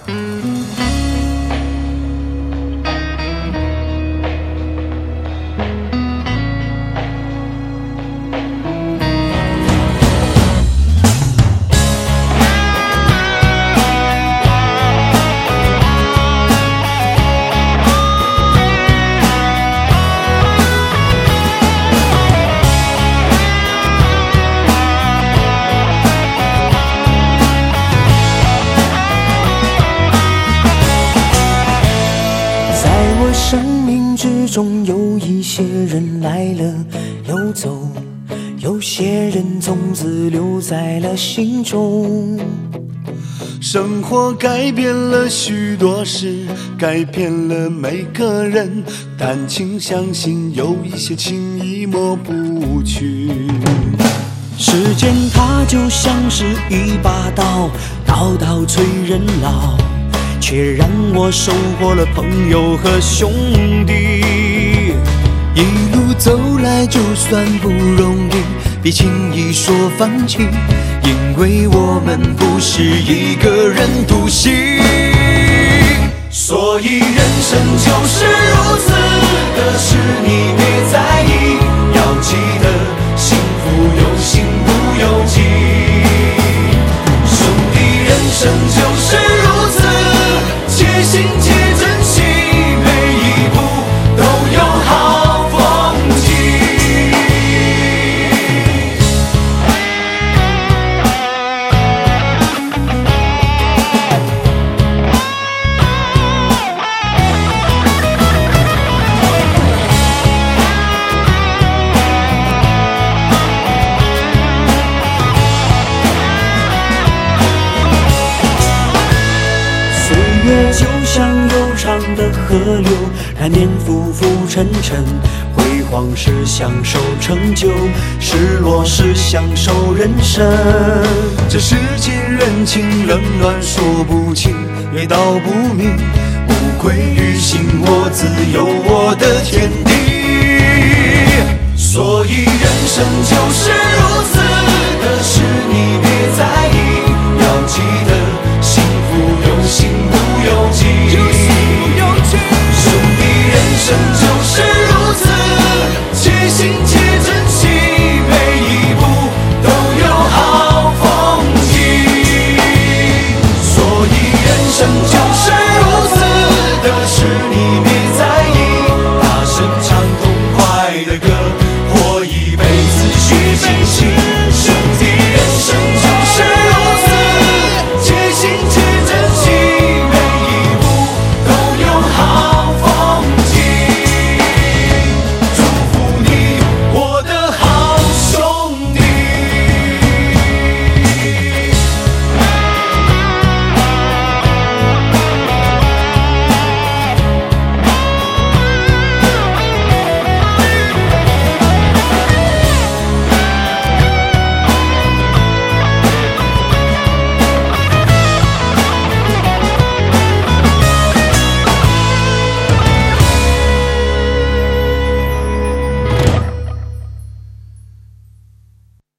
生命之中有一些人来了又走，有些人从此留在了心中。 生活改变了许多事，改变了每个人，但请相信有一些情谊抹不去。 时间它就像是一把刀，刀刀催人老，却让我收获了朋友和兄弟。一路走来就算不容易，别轻易说放弃，因为我们不是一个人独行。所以人生就是如此的事，你别在意，要记得幸福有心不由己。兄弟，人生就是如此，且行且珍惜，每一步都有好风景。岁月就像悠长的河流，难免浮浮沉沉，辉煌时享受成就，失落时享受人生。 这世间人情冷暖说不清，也道不明，无愧于心，我自有我的天地。所以人生就是如此的事，你